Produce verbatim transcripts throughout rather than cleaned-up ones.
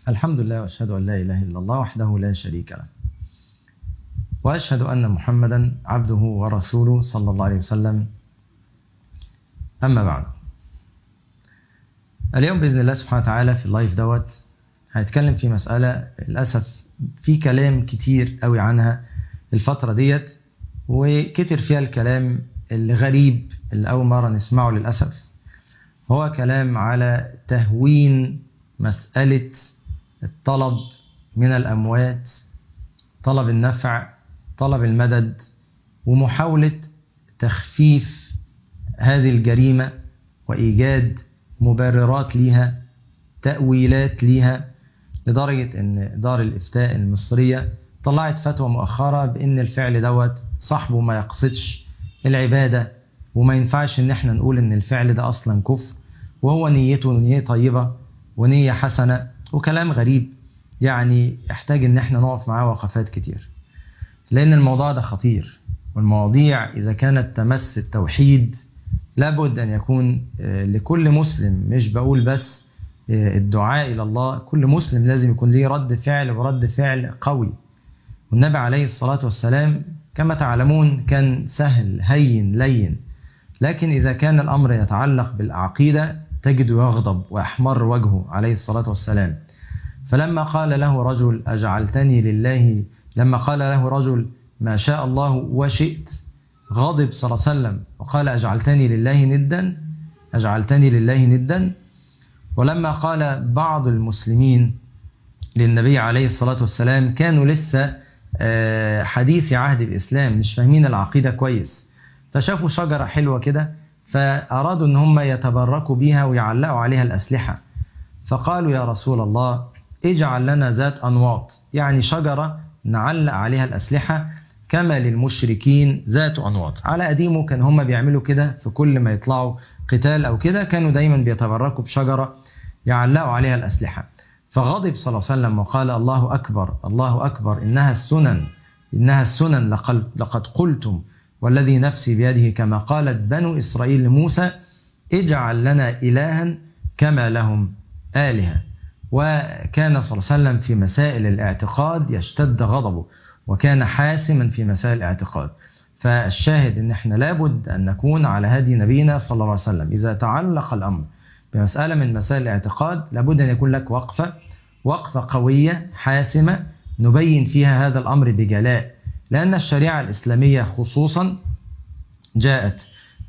الحمد لله، وأشهد أن لا إله إلا الله وحده لا شريك له، وأشهد أن محمدا عبده ورسوله صلى الله عليه وسلم. أما بعد، اليوم بإذن الله سبحانه وتعالى في اللايف دوت هنتكلم في مسألة للأسف في كلام كتير قوي عنها الفترة ديت، وكتر فيها الكلام الغريب اللي أول مرة نسمعه للأسف. هو كلام على تهوين مسألة الطلب من الأموات، طلب النفع، طلب المدد، ومحاولة تخفيف هذه الجريمة وإيجاد مبررات ليها، تأويلات ليها، لدرجة أن دار الإفتاء المصرية طلعت فتوى مؤخرة بأن الفعل دوت صاحبه ما يقصدش العبادة، وما ينفعش أن احنا نقول أن الفعل ده أصلا كفر، وهو نيته نية طيبة ونية حسنة، وكلام غريب يعني يحتاج أن احنا نقف معاه وقفات كتير، لأن الموضوع ده خطير. والمواضيع إذا كانت تمس التوحيد لابد أن يكون لكل مسلم، مش بقول بس الدعاء إلى الله، كل مسلم لازم يكون ليه رد فعل ورد فعل قوي. والنبي عليه الصلاة والسلام كما تعلمون كان سهل هين لين، لكن إذا كان الأمر يتعلق بالعقيدة تجد يغضب ويحمر وجهه عليه الصلاة والسلام. فلما قال له رجل أجعلتني لله، لما قال له رجل ما شاء الله وشئت، غضب صلى الله عليه وسلم وقال أجعلتني لله ندا، أجعلتني لله ندا. ولما قال بعض المسلمين للنبي عليه الصلاة والسلام كانوا لسه حديث عهد الإسلام، مش فاهمين العقيدة كويس، فشافوا شجرة حلوة كده فأرادوا أن هم يتبركوا بها ويعلقوا عليها الأسلحة، فقالوا يا رسول الله اجعل لنا ذات أنواط، يعني شجرة نعلق عليها الأسلحة كما للمشركين ذات أنواط. على قديمه كان هم بيعملوا كده، في كل ما يطلعوا قتال أو كده كانوا دايما بيتبركوا بشجرة يعلقوا عليها الأسلحة. فغضب صلى الله عليه وسلم وقال الله أكبر الله أكبر، إنها السنن إنها السنن لقد قلتم والذي نفسي بيده كما قالت بنو إسرائيل لموسى اجعل لنا إلها كما لهم آلهة. وكان صلى الله عليه وسلم في مسائل الاعتقاد يشتد غضبه، وكان حاسما في مسائل الاعتقاد. فالشاهد ان احنا لابد ان نكون على هدي نبينا صلى الله عليه وسلم. اذا تعلق الامر بمسألة من مسائل الاعتقاد لابد ان يكون لك وقفة وقفة قوية حاسمة نبين فيها هذا الامر بجلاء، لان الشريعة الاسلامية خصوصا جاءت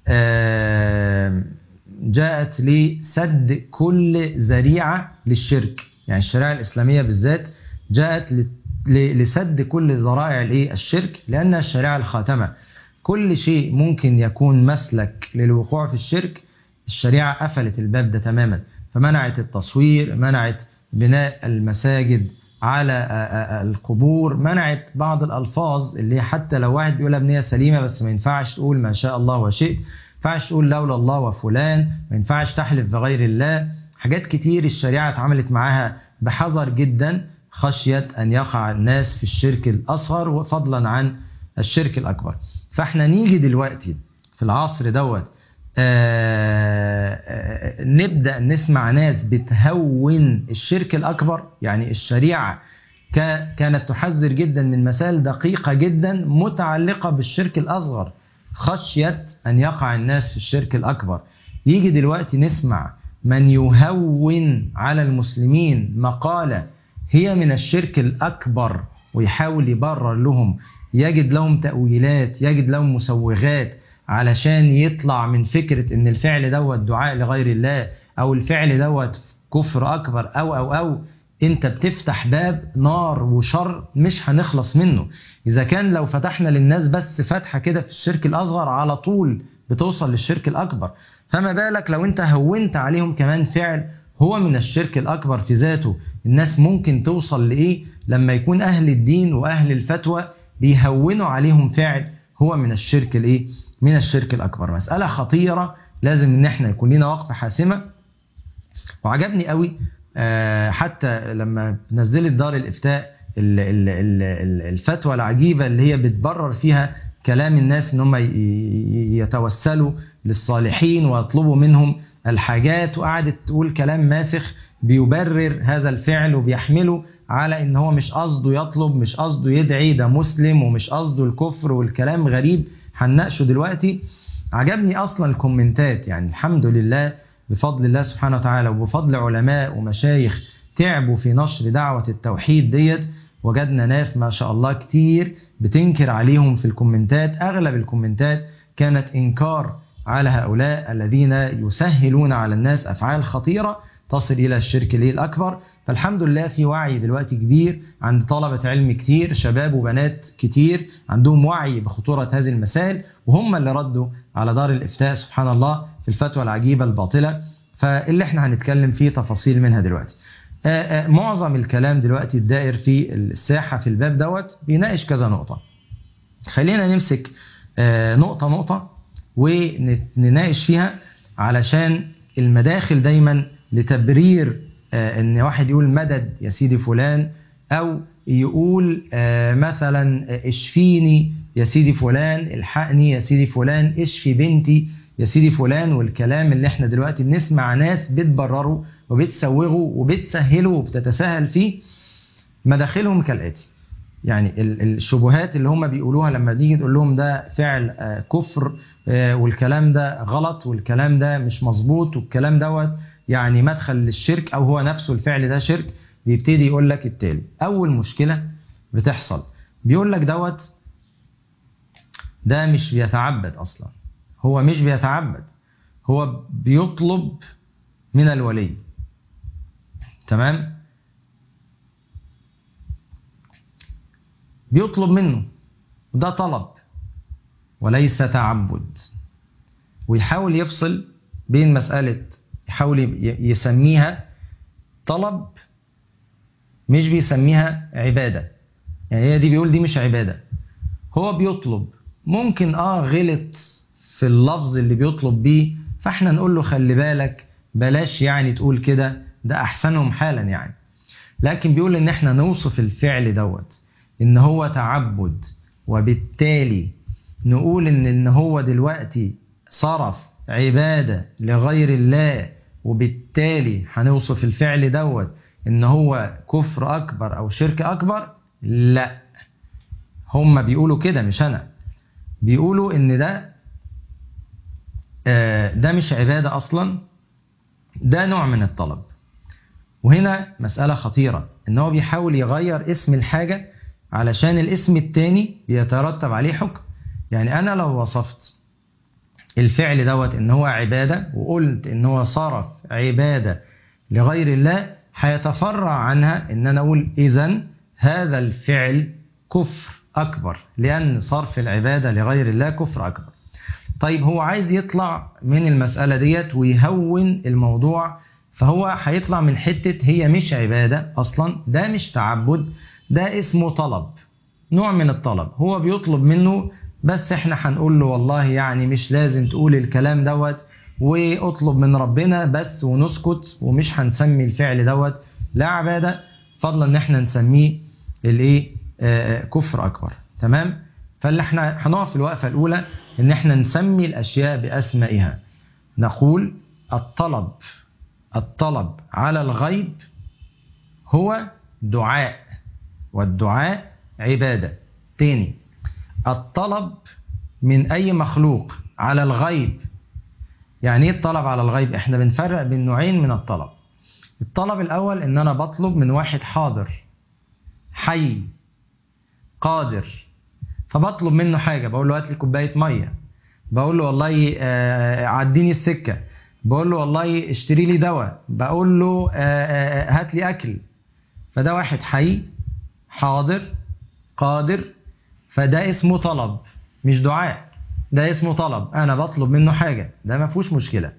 جاءت لسد كل ذريعة للشرك. يعني الشريعة الاسلامية بالذات جاءت لسد كل ذرائع الشرك، لأن الشريعة الخاتمة كل شيء ممكن يكون مسلك للوقوع في الشرك الشريعة قفلت الباب ده تماما. فمنعت التصوير، منعت بناء المساجد على القبور، منعت بعض الألفاظ اللي حتى لو واحد بيقولها بنية سليمة بس ما ينفعش تقول ما شاء الله وشئت، ما ينفعش تقول لولا الله وفلان، ما ينفعش تحلف بغير الله. حاجات كتير الشريعة اتعاملت معاها بحذر جدا، خشية أن يقع الناس في الشرك الأصغر وفضلا عن الشرك الأكبر. فاحنا نيجي دلوقتي في العصر دوت نبدأ نسمع ناس بتهون الشرك الأكبر. يعني الشريعة كانت تحذر جدا من مسائل دقيقة جدا متعلقة بالشرك الأصغر خشية أن يقع الناس في الشرك الأكبر. يجي دلوقتي نسمع من يهون على المسلمين مقالة هي من الشرك الأكبر ويحاول يبرر لهم، يجد لهم تأويلات، يجد لهم مسوغات علشان يطلع من فكرة ان الفعل دوت دعاء لغير الله او الفعل دوت كفر أكبر أو أو أو انت بتفتح باب نار وشر مش هنخلص منه. إذا كان لو فتحنا للناس بس فتحة كده في الشرك الأصغر على طول بتوصل للشرك الأكبر، فما بالك لو انت هونت عليهم كمان فعل هو من الشرك الأكبر في ذاته. الناس ممكن توصل لإيه لما يكون أهل الدين وأهل الفتوى بيهونوا عليهم فعل هو من الشرك الإيه؟ من الشرك الأكبر. مسألة خطيرة لازم إن احنا يكون لنا وقفة حاسمة. وعجبني قوي حتى لما نزلت دار الإفتاء الفتوى العجيبة اللي هي بتبرر فيها كلام الناس إن هم يتوسلوا للصالحين ويطلبوا منهم الحاجات وقعدت تقول كلام ماسخ بيبرر هذا الفعل وبيحمله على ان هو مش قصده يطلب، مش قصده يدعي، ده مسلم ومش قصده الكفر، والكلام غريب هنناقشه دلوقتي. عجبني اصلا الكومنتات، يعني الحمد لله بفضل الله سبحانه وتعالى وبفضل علماء ومشايخ تعبوا في نشر دعوة التوحيد ديت، وجدنا ناس ما شاء الله كتير بتنكر عليهم في الكومنتات. اغلب الكومنتات كانت انكار على هؤلاء الذين يسهلون على الناس افعال خطيرة تصل الى الشرك الاكبر. فالحمد لله في وعي دلوقتي كبير عند طلبة علم كتير، شباب وبنات كتير عندهم وعي بخطورة هذه المسائل، وهم اللي ردوا على دار الافتاء سبحان الله في الفتوى العجيبة الباطلة. فاللي احنا هنتكلم فيه تفاصيل منها دلوقتي. آآ آآ معظم الكلام دلوقتي الدائر في الساحة في الباب دوت بيناقش كذا نقطة. خلينا نمسك نقطة نقطة ونناقش فيها، علشان المداخل دايما لتبرير ان واحد يقول مدد يا سيدي فلان، او يقول مثلا اشفيني يا سيدي فلان، الحقني يا سيدي فلان، اشفي بنتي يا سيدي فلان، والكلام اللي احنا دلوقتي بنسمع ناس بتبرره وبتسوغه وبتسهله وبتتساهل فيه. مداخلهم كالآتي، يعني الشبهات اللي هم بيقولوها لما نيجي نقول لهم ده فعل كفر والكلام ده غلط والكلام ده مش مظبوط والكلام دوت يعني مدخل للشرك او هو نفسه الفعل ده شرك، بيبتدي يقول لك التالي. اول مشكلة بتحصل بيقول لك دوت ده مش بيتعبد اصلا، هو مش بيتعبد، هو بيطلب من الولي. تمام؟ بيطلب منه، وده طلب وليس تعبد. ويحاول يفصل بين مسألة، يحاول يسميها طلب مش بيسميها عبادة. يعني هي دي بيقول دي مش عبادة، هو بيطلب. ممكن اه غلط في اللفظ اللي بيطلب بيه، فاحنا نقول له خلي بالك بلاش يعني تقول كده، ده احسنهم حالا يعني. لكن بيقول ان احنا نوصف الفعل دوت ان هو تعبد، وبالتالي نقول ان ان هو دلوقتي صرف عبادة لغير الله، وبالتالي هنوصف الفعل دوت ان هو كفر اكبر او شرك اكبر. لا، هم بيقولوا كده مش انا، بيقولوا ان ده آه ده مش عبادة اصلا، ده نوع من الطلب. وهنا مسألة خطيرة، ان هو بيحاول يغير اسم الحاجة علشان الاسم التاني بيترتب عليه حكم. يعني انا لو وصفت الفعل دوت ان هو عبادة وقلت ان هو صرف عبادة لغير الله، هيتفرع عنها ان انا اقول اذن هذا الفعل كفر اكبر، لان صرف العبادة لغير الله كفر اكبر. طيب هو عايز يطلع من المسألة ديت ويهون الموضوع، فهو هيطلع من حتة هي مش عبادة اصلا، ده مش تعبد، ده اسمه طلب، نوع من الطلب. هو بيطلب منه، بس احنا هنقول له والله يعني مش لازم تقول الكلام دوت، واطلب من ربنا بس ونسكت، ومش هنسمي الفعل دوت لا عبادة، فضلا ان احنا نسميه الايه آه كفر اكبر. تمام؟ فاللي احنا هنقف في الوقفة الاولى ان احنا نسمي الاشياء باسمائها. نقول الطلب الطلب على الغيب هو دعاء، والدعاء عبادة. تاني، الطلب من أي مخلوق على الغيب. يعني ايه الطلب على الغيب؟ احنا بنفرق بين نوعين من الطلب. الطلب الأول ان أنا بطلب من واحد حاضر حي قادر، فبطلب منه حاجة، بقول له هات لي كوباية مية، بقول له والله عديني السكة، بقول له والله اشتري لي دواء، بقول له هات لي أكل. فده واحد حي حاضر قادر، فده اسمه طلب مش دعاء، ده اسمه طلب، انا بطلب منه حاجة، ده ما فيهوش مشكلة.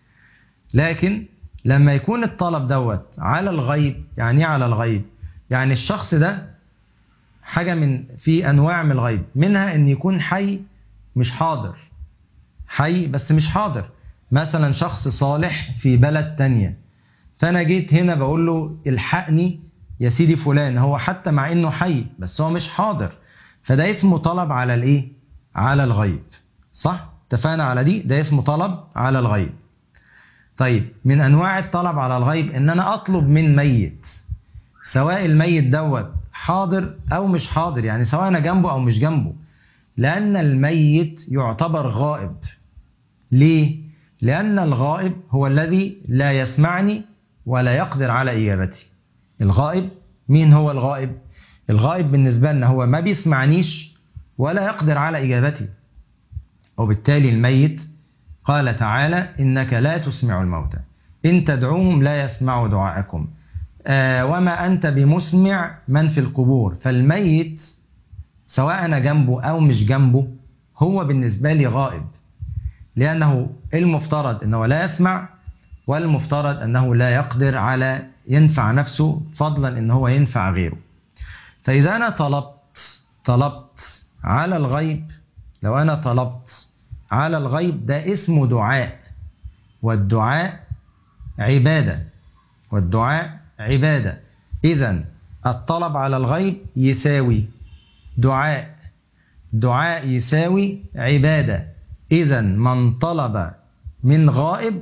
لكن لما يكون الطلب دوت على الغيب، يعني ايه على الغيب؟ يعني الشخص ده حاجة من في انواع من الغيب، منها ان يكون حي مش حاضر، حي بس مش حاضر. مثلا شخص صالح في بلد تانية، فانا جيت هنا بقول له الحقني يا سيدي فلان، هو حتى مع انه حي بس هو مش حاضر، فده اسمه طلب على الايه؟ على الغيب. صح؟ اتفقنا على دي، ده اسمه طلب على الغيب. طيب من أنواع الطلب على الغيب إن أنا أطلب من ميت، سواء الميت دوت حاضر أو مش حاضر، يعني سواء أنا جنبه أو مش جنبه، لأن الميت يعتبر غائب. ليه؟ لأن الغائب هو الذي لا يسمعني ولا يقدر على إجابتي. الغائب، مين هو الغائب؟ الغائب بالنسبة لنا هو ما بيسمعنيش ولا يقدر على إجابتي. وبالتالي الميت قال تعالى إنك لا تسمع الموتى إن تدعوهم لا يسمعوا دعاءكم آه وما أنت بمسمع من في القبور. فالميت سواء أنا جنبه أو مش جنبه هو بالنسبة لي غائب، لأنه المفترض أنه لا يسمع، والمفترض أنه لا يقدر على ينفع نفسه فضلا أنه هو ينفع غيره. فإذا أنا طلبت طلبت على الغيب، لو أنا طلبت على الغيب ده اسمه دعاء، والدعاء عبادة، والدعاء عبادة. إذن الطلب على الغيب يساوي دعاء، دعاء يساوي عبادة. إذن من طلب من غائب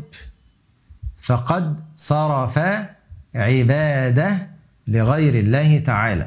فقد صرف عبادة لغير الله تعالى،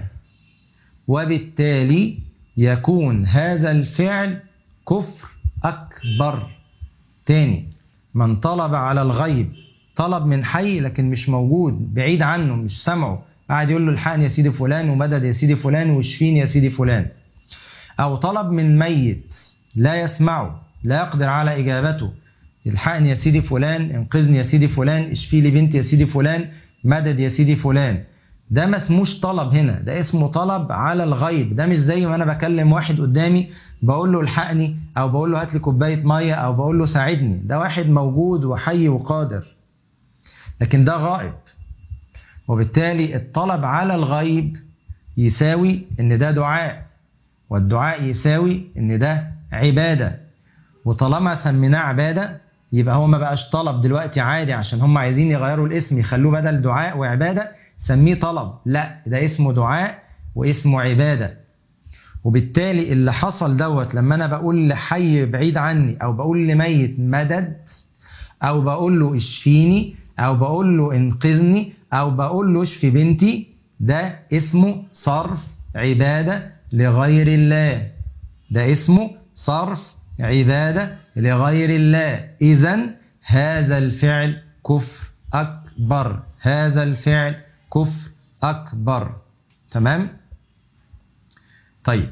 وبالتالي يكون هذا الفعل كفر أكبر. تاني، من طلب على الغيب، طلب من حي لكن مش موجود، بعيد عنه، مش سمعه، قاعد يقول له الحقني يا سيدي فلان ومدد يا سيدي فلان واشفيني يا سيدي فلان. أو طلب من ميت لا يسمعه لا يقدر على إجابته، الحقني يا سيدي فلان، انقذني يا سيدي فلان، اشفي لي بنتي يا سيدي فلان، مدد يا سيدي فلان. ده ما اسموش طلب هنا، ده اسمه طلب على الغيب. ده مش زي ما انا بكلم واحد قدامي بقول له الحقني، او بقول له هات لي كوبايه ميه، او بقول له ساعدني. ده واحد موجود وحي وقادر، لكن ده غائب. وبالتالي الطلب على الغيب يساوي ان ده دعاء، والدعاء يساوي ان ده عباده. وطالما سميناه عباده يبقى هو ما بقاش طلب دلوقتي عادي عشان هم عايزين يغيروا الاسم يخلوه بدل دعاء وعباده سميه طلب. لا، ده اسمه دعاء واسمه عبادة. وبالتالي اللي حصل دوت لما أنا بقول لحي بعيد عني، أو بقول لميت مدد، أو بقول له اشفيني، أو بقول له انقذني، أو بقول له اشفي بنتي، ده اسمه صرف عبادة لغير الله. ده اسمه صرف عبادة لغير الله. إذن هذا الفعل كفر أكبر، هذا الفعل كفر أكبر. تمام؟ طيب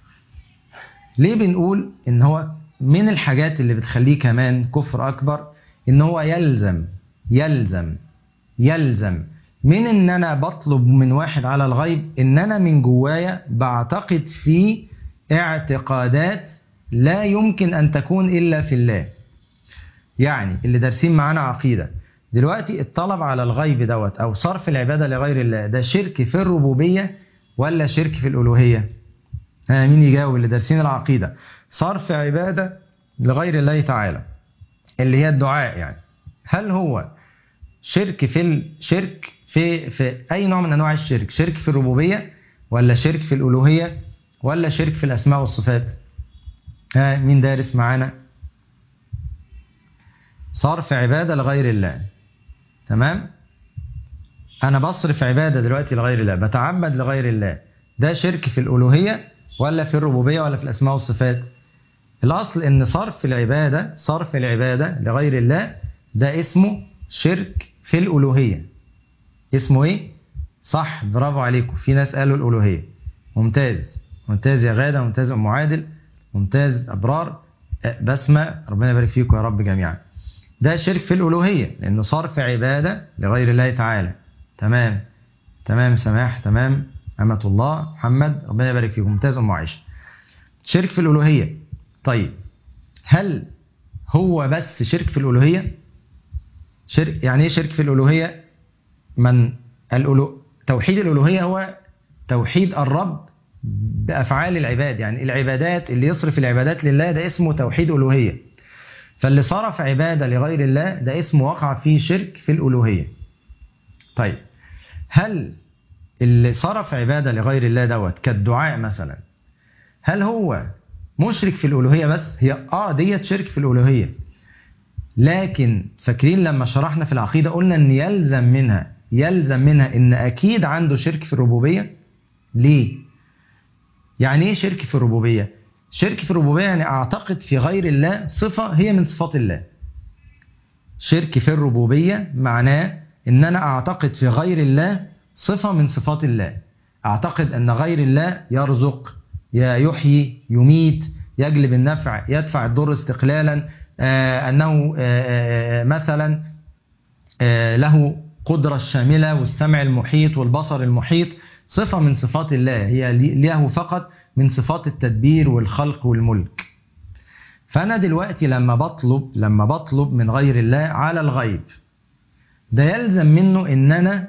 ليه بنقول إن هو من الحاجات اللي بتخليه كمان كفر أكبر إن هو يلزم يلزم يلزم من إن أنا بطلب من واحد على الغيب إن أنا من جوايا بعتقد فيه اعتقادات لا يمكن أن تكون إلا في الله. يعني اللي دارسين معانا عقيدة دلوقتي، الطلب على الغيب دوت أو صرف العبادة لغير الله ده شرك في الربوبية ولا شرك في الألوهية؟ ها مين يجاوب اللي دارسين العقيدة؟ صرف عبادة لغير الله تعالى اللي هي الدعاء، يعني هل هو شرك في الشرك في في أي نوع من أنواع الشرك؟ شرك في الربوبية ولا شرك في الألوهية ولا شرك في الأسماء والصفات؟ ها مين دارس معانا؟ صرف عبادة لغير الله. تمام؟ أنا بصرف عبادة دلوقتي لغير الله، بتعبد لغير الله، ده شرك في الألوهية ولا في الربوبية ولا في الأسماء والصفات؟ الأصل إن صرف العبادة صرف العبادة لغير الله ده اسمه شرك في الألوهية. اسمه إيه؟ صح، برافو عليكم، في ناس قالوا الألوهية. ممتاز ممتاز يا غادة، ممتاز أم عادل، ممتاز أبرار، بسمة، ربنا يبارك فيكم يا رب جميعا. ده شرك في الألوهية لأنه صرف عبادة لغير الله تعالى. تمام تمام سماح، تمام أمة الله، محمد، ربنا يبارك فيكم، ممتاز أم عائشة. شرك في الألوهية. طيب هل هو بس شرك في الألوهية؟ شرك يعني إيه شرك في الألوهية؟ من الألو... توحيد الألوهية هو توحيد الرب بأفعال العباد، يعني العبادات اللي يصرف العبادات لله ده اسمه توحيد ألوهية. فاللي صرف عبادة لغير الله ده اسمه وقع فيه شرك في الألوهية. طيب هل اللي صرف عبادة لغير الله دوت كالدعاء مثلا، هل هو مشرك في الألوهية بس؟ هي آه ديت شرك في الألوهية، لكن فاكرين لما شرحنا في العقيدة قلنا ان يلزم منها يلزم منها ان اكيد عنده شرك في الربوبية. ليه؟ يعني ايه شرك في الربوبية؟ شرك في الربوبية يعني اعتقد في غير الله صفة هي من صفات الله. شرك في الربوبية معناه ان انا اعتقد في غير الله صفة من صفات الله. اعتقد ان غير الله يرزق، يحيي، يميت، يجلب النفع، يدفع الضر استقلالا، آه انه آه آه مثلا آه له قدرة الشاملة والسمع المحيط والبصر المحيط، صفة من صفات الله هي له فقط من صفات التدبير والخلق والملك. فأنا دلوقتي لما بطلب لما بطلب من غير الله على الغيب، ده يلزم منه إن أنا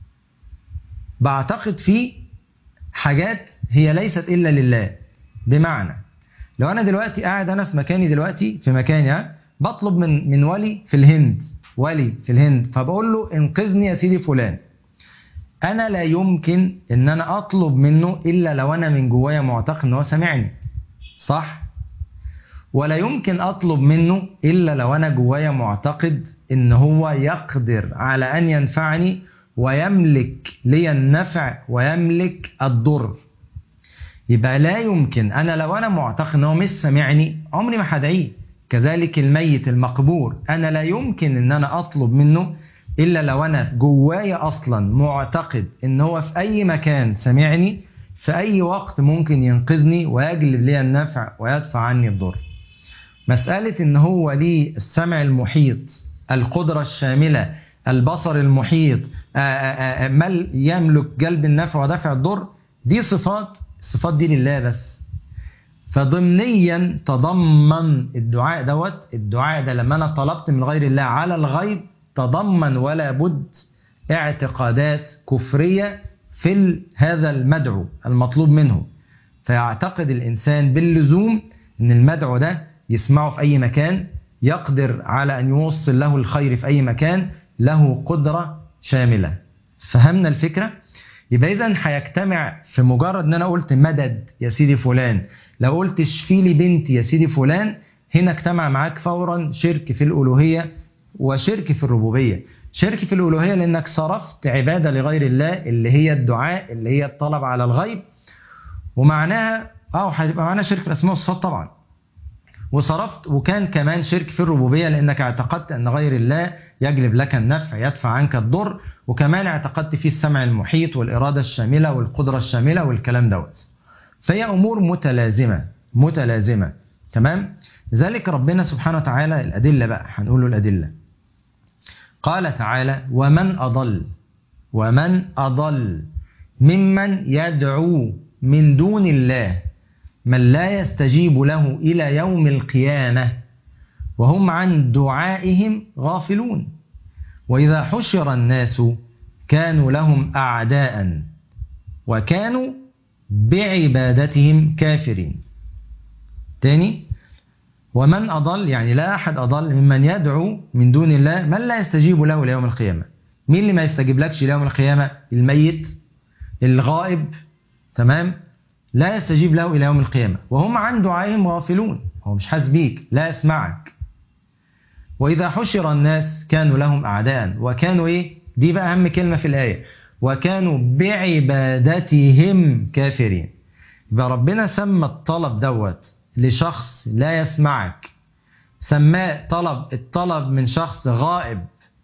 بعتقد فيه حاجات هي ليست إلا لله. بمعنى لو أنا دلوقتي قاعد أنا في مكاني دلوقتي في مكاني بطلب من من ولي في الهند ولي في الهند فبقول له انقذني يا سيدي فلان. أنا لا يمكن إن أنا أطلب منه إلا لو أنا من جوايا معتقد إن هو سمعني، صح؟ ولا يمكن أطلب منه إلا لو أنا جوايا معتقد إن هو يقدر على أن ينفعني ويملك لي النفع ويملك الضر. يبقى لا يمكن أنا لو أنا معتقد إن هو مش سمعني عمري ما هدعيه. كذلك الميت المقبور أنا لا يمكن إن أنا أطلب منه إلا لو أنا جوايا أصلا معتقد إن هو في أي مكان سمعني، في أي وقت ممكن ينقذني ويجلب لي النفع ويدفع عني الضر. مسألة إن هو ليه السمع المحيط، القدرة الشاملة، البصر المحيط، مل يملك جلب النفع ودفع الضر، دي صفات الصفات دي لله بس. فضمنيا تضمن الدعاء دوت الدعاء ده لما أنا طلبت من غير الله على الغيب تضمن ولا بد اعتقادات كفرية في هذا المدعو المطلوب منه. فيعتقد الإنسان باللزوم أن المدعو ده يسمعه في أي مكان، يقدر على أن يوصل له الخير في أي مكان، له قدرة شاملة. فهمنا الفكرة؟ يبقى إذن هيجتمع في مجرد أن أنا قلت مدد يا سيدي فلان، لو قلت اشفي لي بنتي يا سيدي فلان، هنا اجتمع معاك فورا شرك في الألوهية وشرك في الربوبية. شرك في الألوهية لأنك صرفت عبادة لغير الله اللي هي الدعاء، اللي هي الطلب على الغيب، ومعناها اه هتبقى معناها شرك في الأسماء والصفات طبعا. وصرفت وكان كمان شرك في الربوبية لأنك اعتقدت أن غير الله يجلب لك النفع يدفع عنك الضر، وكمان اعتقدت فيه السمع المحيط والإرادة الشاملة والقدرة الشاملة والكلام دوت. فهي أمور متلازمة متلازمة تمام. لذلك ربنا سبحانه وتعالى الأدلة بقى هنقول الأدلة. قال تعالى ومن أضل ومن أضل ممن يدعو من دون الله من لا يستجيب له إلى يوم القيامة وهم عن دعائهم غافلون وإذا حشر الناس كانوا لهم أعداء وكانوا بعبادتهم كافرين. تاني ومن أضل يعني لا أحد أضل ممن يدعو من دون الله من لا يستجيب له ليوم القيامة. مين اللي ما يستجيب لكش ليوم القيامة؟ الميت الغائب تمام، لا يستجيب له إلى يوم القيامة وهم عن دعائهم غافلون، هو مش حاسس بيك، لا يسمعك. وإذا حشر الناس كانوا لهم أعداء وكانوا إيه؟ دي بقى أهم كلمة في الآية، وكانوا بعبادتهم كافرين. يبقى ربنا سمى الطلب دوت لشخص لا يسمعك، سماه طلب الطلب من شخص غائب.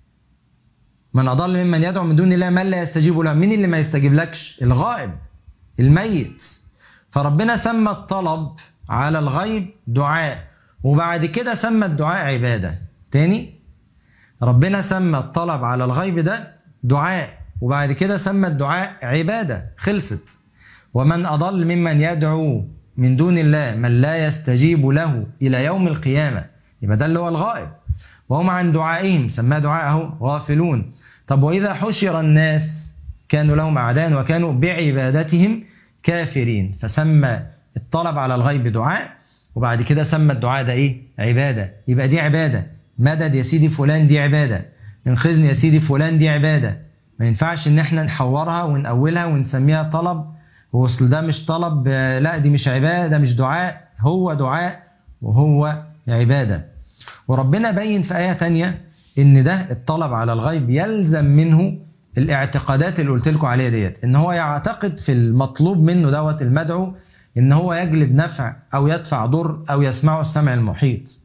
من أضل ممن يدعو من دون الله من لا يستجيب له. مين اللي ما يستجيب لكش؟ الغائب الميت. فربنا سمى الطلب على الغيب دعاء، وبعد كده سمى الدعاء عبادة. تاني ربنا سمى الطلب على الغيب ده دعاء، وبعد كده سمى الدعاء عبادة، خلصت. ومن أضل ممن يدعو من دون الله من لا يستجيب له إلى يوم القيامة، يبقى ده اللي هو الغائب، وهم عن دعائهم سماه دعاءه غافلون. طب وإذا حشر الناس كانوا لهم أعداء وكانوا بعبادتهم كافرين، فسمى الطلب على الغيب دعاء، وبعد كده سمى الدعاء ده إيه؟ عبادة. يبقى دي عبادة. مدد يا سيدي فلان دي عبادة، انقذني يا سيدي فلان دي عبادة. ما ينفعش ان احنا نحورها ونأولها ونسميها طلب، ووصل ده مش طلب، لا دي مش عبادة، ده مش دعاء، هو دعاء وهو عبادة. وربنا بين في آية تانية ان ده الطلب على الغيب يلزم منه الاعتقادات اللي قلت لكم عليها ديت، ان هو يعتقد في المطلوب منه دوت المدعو ان هو يجلب نفع او يدفع ضر او يسمعه السمع المحيط.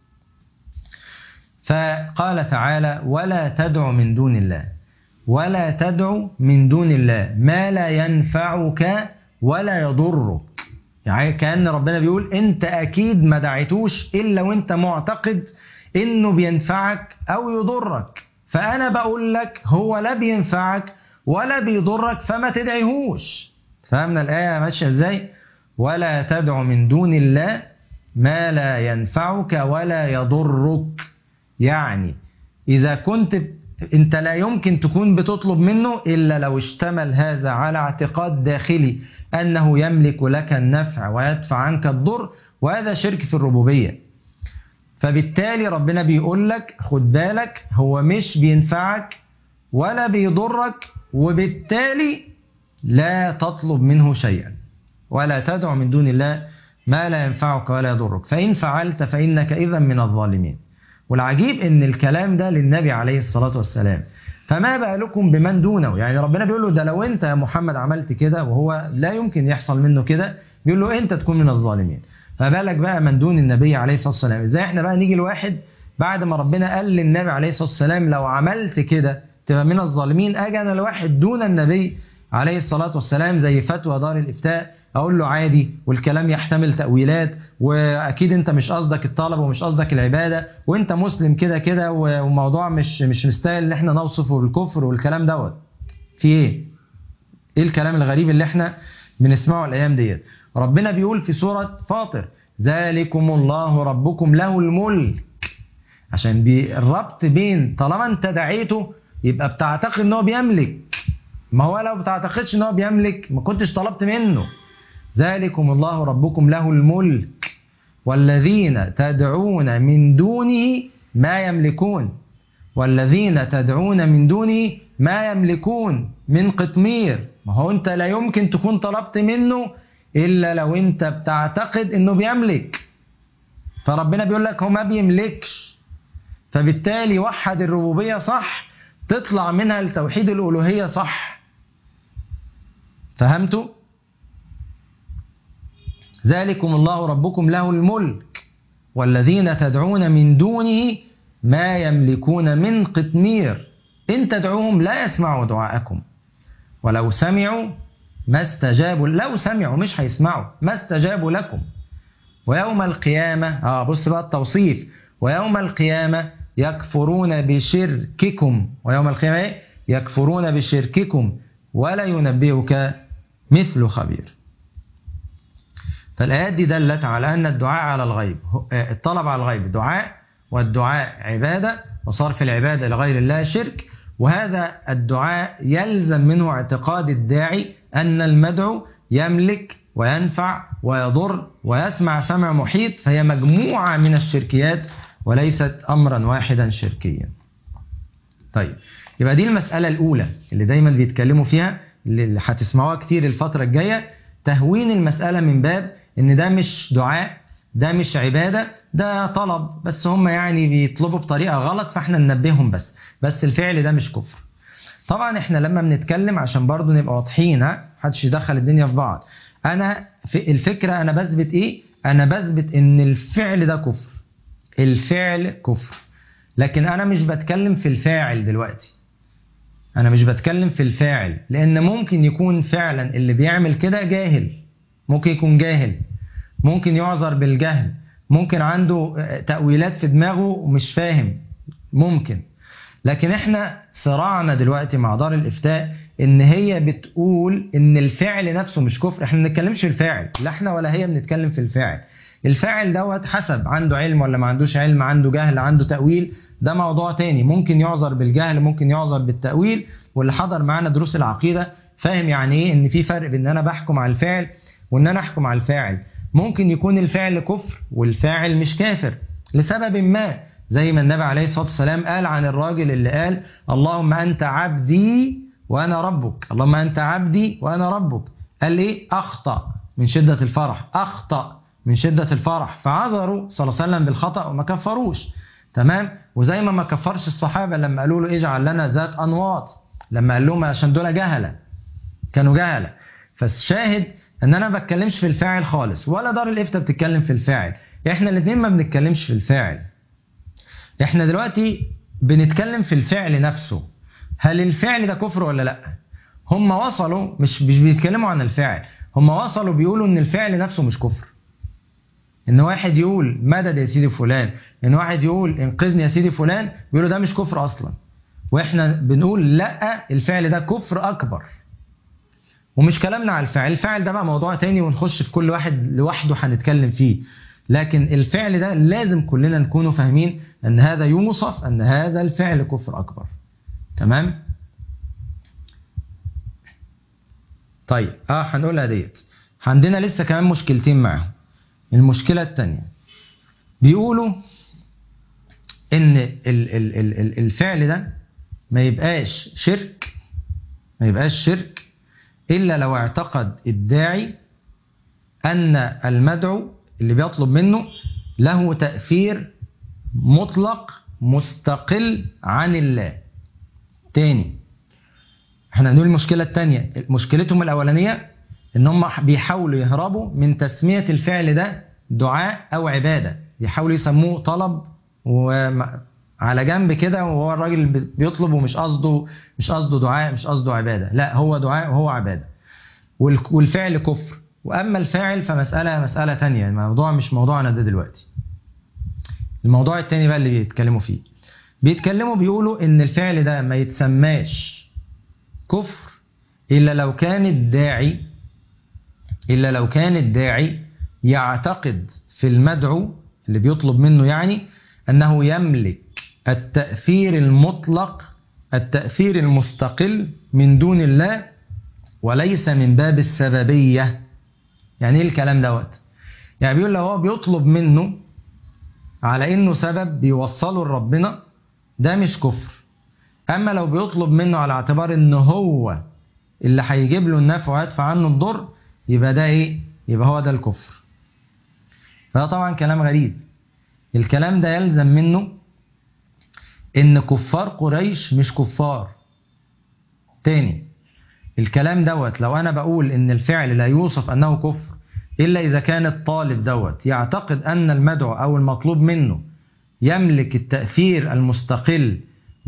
فقال تعالى: ولا تدع من دون الله، ولا تدع من دون الله ما لا ينفعك ولا يضرك. يعني كأن ربنا بيقول انت اكيد ما دعيتوش الا وانت معتقد انه بينفعك او يضرك، فانا بقول لك هو لا بينفعك ولا بيضرك فما تدعيهوش. فهمنا الآية ماشية ازاي؟ ولا تدع من دون الله ما لا ينفعك ولا يضرك. يعني اذا كنت انت لا يمكن تكون بتطلب منه الا لو اشتمل هذا على اعتقاد داخلي انه يملك لك النفع ويدفع عنك الضر، وهذا شرك في الربوبية. فبالتالي ربنا بيقول لك خد بالك هو مش بينفعك ولا بيضرك، وبالتالي لا تطلب منه شيئا. ولا تدع من دون الله ما لا ينفعك ولا يضرك فإن فعلت فإنك إذا من الظالمين. والعجيب ان الكلام ده للنبي عليه الصلاة والسلام، فما بالكم بمن دونه؟ يعني ربنا بيقول له ده لو انت يا محمد عملت كده وهو لا يمكن يحصل منه كده، بيقول له انت تكون من الظالمين، فبالك بقى من دون النبي عليه الصلاة والسلام. ازاي احنا بقى نيجي لواحد بعد ما ربنا قال للنبي عليه الصلاة والسلام لو عملت كده تبقى من الظالمين، اجي انا لواحد دون النبي عليه الصلاة والسلام زي فتوى دار الإفتاء أقول له عادي والكلام يحتمل تأويلات، وأكيد أنت مش قصدك الطلب ومش قصدك العبادة وأنت مسلم كده كده وموضوع مش مش مستاهل إن احنا نوصفه بالكفر والكلام دوت. في إيه؟ إيه الكلام الغريب اللي احنا بنسمعه الأيام ديت؟ ربنا بيقول في سورة فاطر: ذلكم الله ربكم له الملك. عشان الربط بين طالما أنت دعيته يبقى بتعتقد إن هو بيملك، ما هو لو بتعتقدش ان هو بيملك ما كنتش طلبت منه. ذلكم الله ربكم له الملك والذين تدعون من دونه ما يملكون، والذين تدعون من دونه ما يملكون من قطمير. ما هو انت لا يمكن تكون طلبت منه الا لو انت بتعتقد انه بيملك، فربنا بيقول لك هو ما بيملكش، فبالتالي وحد الربوبية صح تطلع منها لتوحيد الألوهية صح. فهمتوا؟ ذلكم الله ربكم له الملك والذين تدعون من دونه ما يملكون من قطمير إن تدعوهم لا يسمعوا دعاءكم ولو سمعوا ما استجابوا. لو سمعوا مش هيسمعوا، ما استجابوا لكم. ويوم القيامة آه بص بقى التوصيف: ويوم القيامة يكفرون بشرككم. ويوم القيامة يكفرون بشرككم ولا ينبئك مثل خبير. فالآيات دي دلت على أن الدعاء على الغيب، الطلب على الغيب دعاء، والدعاء عبادة، وصرف العبادة لغير الله شرك. وهذا الدعاء يلزم منه اعتقاد الداعي أن المدعو يملك وينفع ويضر ويسمع سمع محيط، فهي مجموعة من الشركيات وليست أمرا واحدا شركيا. طيب يبقى دي المسألة الأولى اللي دايما بيتكلموا فيها، اللي هتسمعوها كتير الفترة الجاية، تهوين المسألة من باب ان ده مش دعاء، ده مش عبادة، ده طلب بس هم يعني بيطلبوا بطريقة غلط فاحنا ننبههم بس بس الفعل ده مش كفر. طبعا احنا لما بنتكلم عشان برضو نبقى واضحين، ها محدش يدخل الدنيا في بعض، انا في الفكرة انا بثبت ايه؟ انا بثبت ان الفعل ده كفر، الفعل كفر، لكن انا مش بتكلم في الفاعل دلوقتي، انا مش بتكلم في الفاعل، لان ممكن يكون فعلا اللي بيعمل كده جاهل، ممكن يكون جاهل، ممكن يعذر بالجهل، ممكن عنده تأويلات في دماغه ومش فاهم، ممكن. لكن احنا صراعنا دلوقتي مع دار الإفتاء ان هي بتقول ان الفعل نفسه مش كفر. احنا ما بنتكلمش في الفاعل، لا احنا ولا هي بنتكلم في الفاعل. الفاعل دوت حسب عنده علم ولا ما عندوش علم، عنده جهل عنده تأويل، ده موضوع تاني، ممكن يعذر بالجهل ممكن يعذر بالتأويل. واللي حضر معنا دروس العقيدة فاهم يعني ايه ان في فرق بين ان انا بحكم على الفعل وان انا احكم على الفاعل. ممكن يكون الفعل كفر والفاعل مش كافر لسبب ما، زي ما النبي عليه الصلاة والسلام قال عن الراجل اللي قال اللهم أنت عبدي وأنا ربك، اللهم أنت عبدي وأنا ربك، قال إيه؟ أخطأ من شدة الفرح، أخطأ من شدة الفرح، فعذروا صلى الله عليه وسلم بالخطأ وما كفروش. تمام. وزي ما ما كفرش الصحابة لما قالوا له اجعل لنا ذات أنواط، لما قال لهم عشان دول جهلة، كانوا جهلة. فالشاهد ان انا ما بتكلمش في الفاعل خالص، ولا دار الافتاء بتتكلم في الفاعل، احنا الاثنين ما بنتكلمش في الفاعل. احنا دلوقتي بنتكلم في الفعل نفسه، هل الفعل ده كفر ولا لا؟ هم وصلوا مش مش بيتكلموا عن الفعل، هم وصلوا بيقولوا ان الفعل نفسه مش كفر. ان واحد يقول مدد يا سيدي فلان، ان واحد يقول انقذني يا سيدي فلان، بيقولوا ده مش كفر اصلا. واحنا بنقول لا، الفعل ده كفر اكبر. ومش كلامنا على الفعل، الفعل ده بقى موضوع تاني ونخش في كل واحد لوحده هنتكلم فيه. لكن الفعل ده لازم كلنا نكونوا فاهمين ان هذا يوصف ان هذا الفعل كفر اكبر. تمام؟ طيب اه هنقولها ديت. عندنا لسه كمان مشكلتين معاهم. المشكلة التانية بيقولوا ان ال ال ال الفعل ده ما يبقاش شرك، ما يبقاش شرك إلا لو اعتقد الداعي أن المدعو اللي بيطلب منه له تأثير مطلق مستقل عن الله. تاني احنا نقول المشكلة التانية، مشكلتهم الأولانية ان هم بيحاولوا يهربوا من تسمية الفعل ده دعاء أو عبادة، بيحاولوا يسموه طلب وعلى جنب كده، وهو الراجل بيطلب ومش قصده مش قصده دعاء، مش قصده عبادة، لا هو دعاء وهو عبادة، والفعل كفر. وأما الفاعل فمسألة مسألة تانية، الموضوع مش موضوعنا ده دلوقتي. الموضوع التاني بقى اللي بيتكلموا فيه، بيتكلموا بيقولوا ان الفعل ده ما يتسماش كفر إلا لو كان الداعي إلا لو كان الداعي يعتقد في المدعو اللي بيطلب منه يعني أنه يملك التأثير المطلق، التأثير المستقل من دون الله، وليس من باب السببية. يعني ايه الكلام دوت؟ يعني بيقول لو هو بيطلب منه على انه سبب بيوصله لربنا ده مش كفر، اما لو بيطلب منه على اعتبار انه هو اللي هيجيب له النفع ويدفع عنه الضر، يبقى ده ايه؟ يبقى هو ده الكفر. فده طبعا كلام غريب. الكلام ده يلزم منه ان كفار قريش مش كفار. تاني، الكلام دوت لو انا بقول ان الفعل لا يوصف انه كفر الا اذا كان الطالب دوت يعتقد ان المدعو او المطلوب منه يملك التأثير المستقل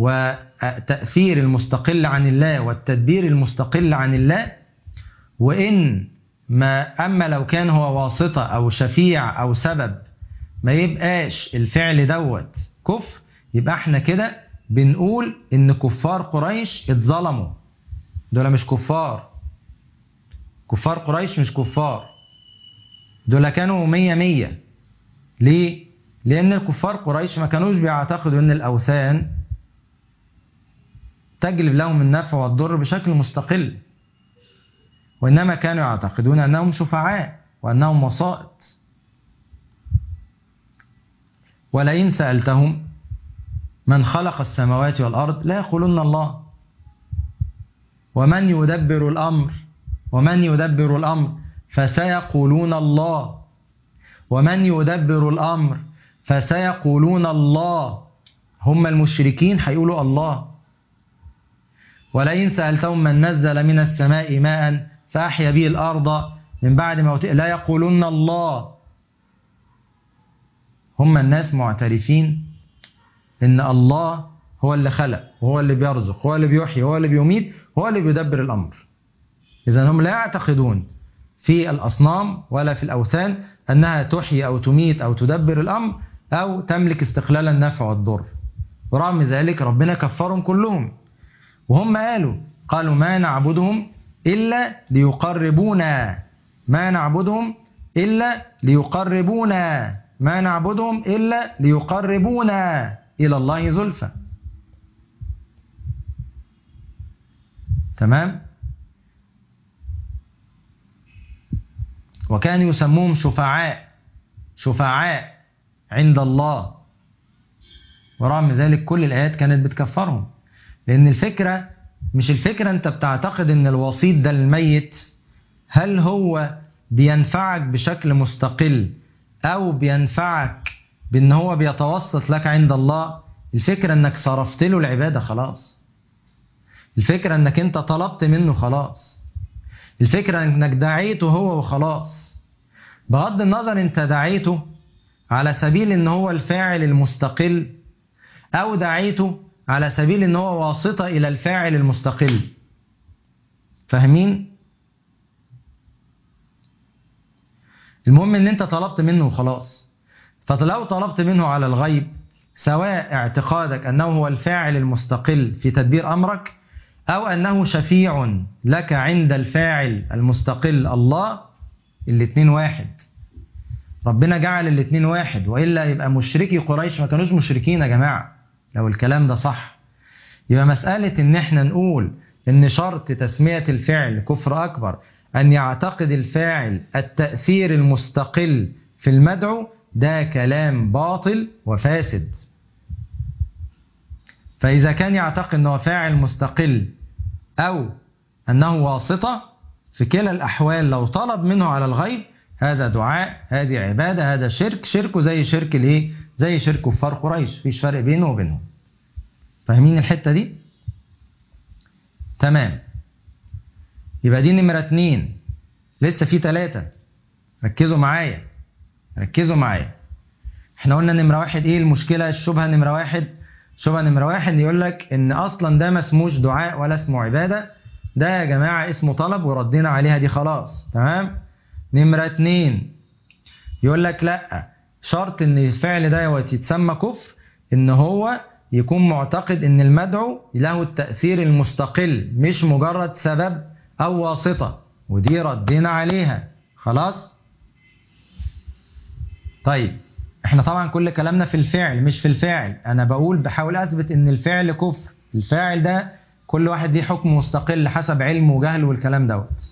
وتأثير المستقل عن الله والتدبير المستقل عن الله، وإن ما أما لو كان هو واسطة أو شفيع أو سبب ما يبقاش الفعل دوت كفر، يبقى احنا كده بنقول إن كفار قريش اتظلموا. دول مش كفار، كفار قريش مش كفار، دول كانوا مية مية. ليه؟ لأن الكفار قريش ما كانوش بيعتقدوا أن الأوثان تجلب لهم النفع والضر بشكل مستقل، وإنما كانوا يعتقدون أنهم شفعاء وأنهم وسائط. ولئن سألتهم من خلق السماوات والأرض لا يقولون الله. ومن يدبر الأمر ومن يدبر الأمر فسيقولون الله. ومن يدبر الأمر فسيقولون الله. هم المشركين هيقولوا الله. ولئن سألتهم من نزل من السماء ماء فأحيا به الأرض من بعد موتها لا يقولون الله. هم الناس معترفين إن الله هو اللي خلق وهو اللي بيرزق وهو اللي بيحيي وهو اللي بيميت وهو اللي بيدبر الأمر. إذن هم لا يعتقدون في الأصنام ولا في الأوثان أنها تحيي أو تميت أو تدبر الأمر أو تملك استقلال النفع والضر. ورغم ذلك ربنا كفرهم كلهم، وهم قالوا قالوا ما نعبدهم إلا ليقربونا ما نعبدهم إلا ليقربونا ما نعبدهم إلا ليقربونا إلى الله زلفى. تمام؟ وكانوا يسموهم شفعاء شفعاء عند الله. ورغم ذلك كل الآيات كانت بتكفرهم، لأن الفكرة مش الفكرة أنت بتعتقد أن الوسيط ده الميت هل هو بينفعك بشكل مستقل أو بينفعك بان هو بيتوسط لك عند الله، الفكرة انك صرفت له العبادة خلاص، الفكرة انك انت طلبت منه خلاص، الفكرة انك دعيته هو وخلاص. بغض النظر انت دعيته على سبيل ان هو الفاعل المستقل او دعيته على سبيل ان هو واسطة الى الفاعل المستقل. فاهمين؟ المهم ان انت طلبت منه وخلاص. فلو طلبت منه على الغيب، سواء اعتقادك انه هو الفاعل المستقل في تدبير امرك او انه شفيع لك عند الفاعل المستقل الله، الاتنين واحد. ربنا جعل الاتنين واحد، وإلا يبقى مشركي قريش ما كانوش مشركين يا جماعة لو الكلام ده صح. يبقى مسألة ان احنا نقول ان شرط تسمية الفعل كفر اكبر ان يعتقد الفاعل التأثير المستقل في المدعو، ده كلام باطل وفاسد. فإذا كان يعتقد انه فاعل مستقل او انه واسطة، في كلا الاحوال لو طلب منه على الغيب، هذا دعاء، هذه عبادة، هذا شرك، شركه زي شرك الايه؟ زي شرك كفار قريش، مفيش فرق بينه وبينهم. فاهمين الحتة دي؟ تمام. يبقى دي نمرة اتنين. لسه في تلاتة، ركزوا معايا ركزوا معايا. احنا قلنا نمرة واحد ايه المشكلة؟ الشبهة نمرة واحد، شبهة نمرة واحد يقول لك ان اصلا ده ما اسموش دعاء ولا اسمه عبادة، ده يا جماعة اسمه طلب وردينا عليها دي خلاص. تمام. نمرة اتنين يقول لك لا، شرط ان الفعل ده يتسمى كفر ان هو يكون معتقد ان المدعو له التأثير المستقل، مش مجرد سبب او واسطة، ودي ردينا عليها خلاص. طيب احنا طبعا كل كلامنا في الفعل مش في الفاعل، انا بقول بحاول اثبت ان الفعل كفر، الفاعل ده كل واحد ليه حكم مستقل حسب علمه وجهله والكلام دوت.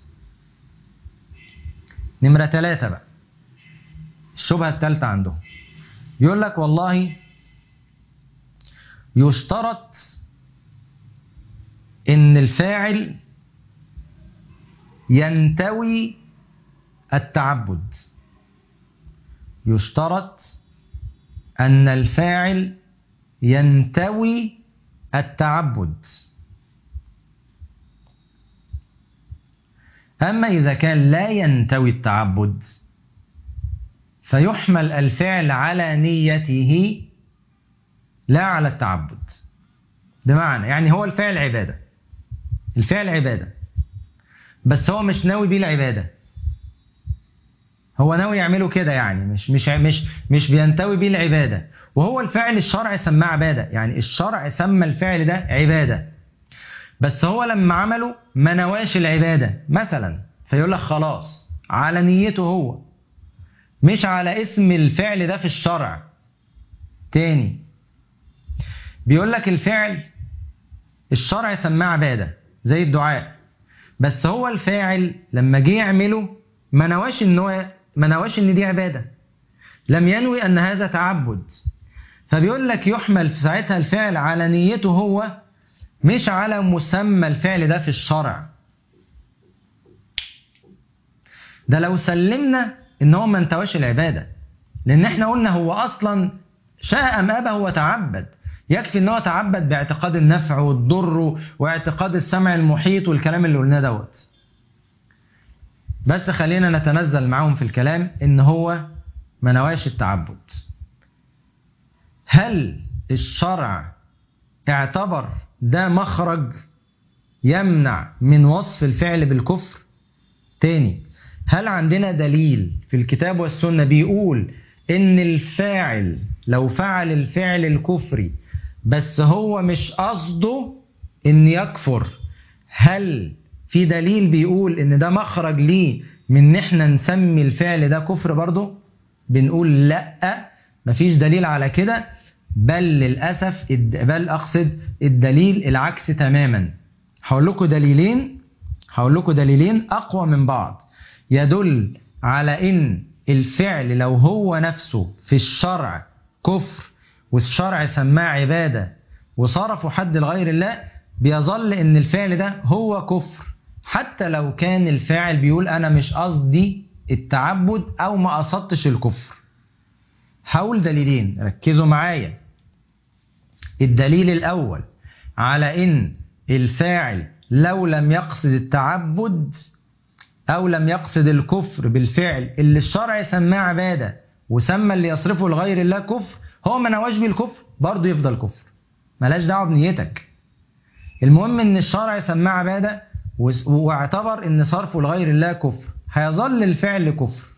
نمرة ثلاثة بقى، الشبهة الثالثة عندهم، يقول لك والله يشترط ان الفاعل ينتوي التعبد، يشترط ان الفاعل ينتوي التعبد. اما اذا كان لا ينتوي التعبد فيحمل الفعل على نيته لا على التعبد. بمعنى يعني هو الفعل عبادة، الفعل عبادة بس هو مش ناوي بيه العبادة، هو ناوي يعمله كده يعني مش مش مش مش بينتوي بيه العبادة، وهو الفعل الشرع سماه عبادة، يعني الشرع سمى الفعل ده عبادة، بس هو لما عمله ما نواش العبادة مثلا، فيقول لك خلاص على نيته هو مش على اسم الفعل ده في الشرع. تاني بيقول لك الفعل الشرع سماه عبادة زي الدعاء، بس هو الفاعل لما جه يعمله ما نواش ان هو ما نواش ان دي عبادة، لم ينوي ان هذا تعبد، فبيقول لك يحمل في ساعتها الفعل على نيته هو مش على مسمى الفعل ده في الشرع. ده لو سلمنا ان هو ما انتواش العبادة، لان احنا قلنا هو اصلا شاء ام ابى هو تعبد، يكفي ان هو تعبد باعتقاد النفع والضر واعتقاد السمع المحيط والكلام اللي قلناه دوت. بس خلينا نتنزل معاهم في الكلام ان هو ما نواش التعبد. هل الشرع اعتبر ده مخرج يمنع من وصف الفعل بالكفر؟ تاني، هل عندنا دليل في الكتاب والسنة بيقول ان الفاعل لو فعل الفعل الكفري بس هو مش قصده ان يكفر، هل في دليل بيقول ان ده مخرج ليه من ان احنا نسمي الفعل ده كفر برضه؟ بنقول لا، مفيش دليل على كده، بل للأسف بل أقصد الدليل العكس تماما. هقول لكم دليلين هقول لكم دليلين أقوى من بعض يدل على إن الفعل لو هو نفسه في الشرع كفر والشرع سماه عبادة وصرفوا حد لغير الله، بيظل إن الفعل ده هو كفر حتى لو كان الفاعل بيقول أنا مش قصدي التعبد أو ما قصدتش الكفر. هقول دليلين، ركزوا معايا. الدليل الأول على إن الفاعل لو لم يقصد التعبد أو لم يقصد الكفر بالفعل اللي الشرع سماه عبادة وسمى اللي يصرفه لغير الله كفر، هو ما نواش بيه الكفر برضه يفضل كفر، ملاش دعوة بنيتك. المهم إن الشرع سماه عبادة واعتبر إن صرفه لغير الله كفر، هيظل الفعل كفر.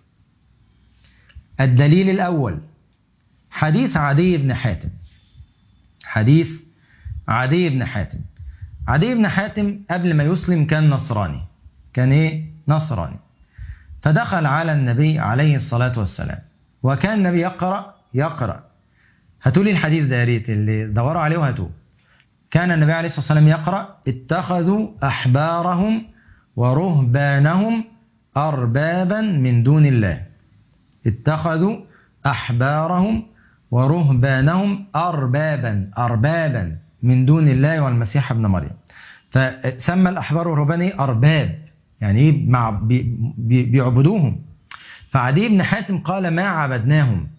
الدليل الأول حديث عدي بن حاتم. حديث عدي بن حاتم. عدي بن حاتم قبل ما يسلم كان نصراني. كان ايه؟ نصراني. فدخل على النبي عليه الصلاة والسلام، وكان النبي يقرأ يقرأ هاتولي الحديث ده يا ريت، اللي دوروا عليه وهاتوه. كان النبي عليه الصلاة والسلام يقرأ: اتخذوا أحبارهم ورهبانهم أربابا من دون الله. اتخذوا أحبارهم ورهبانهم أربابا أربابا من دون الله والمسيح ابن مريم. فسمى الأحبار والرهبان أرباب، يعني ايه؟ مع بي بي بيعبدوهم. فعدي بن حاتم قال: ما عبدناهم.